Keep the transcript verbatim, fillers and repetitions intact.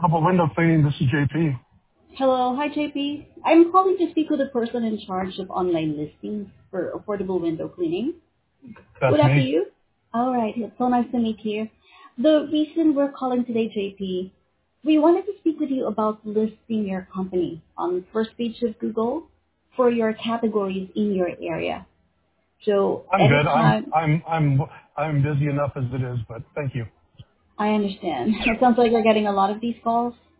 Affordable Window Cleaning. This is J P. Hello. Hi, J P. I'm calling to speak with the person in charge of online listings for affordable window cleaning. Would That's that be me. you? All right. It's so nice to meet you. The reason we're calling today, J P, we wanted to speak with you about listing your company on the first page of Google for your categories in your area. So I'm good. I'm anytime, I'm I'm I'm busy enough as it is, but thank you. I understand. It sounds like you're getting a lot of these calls.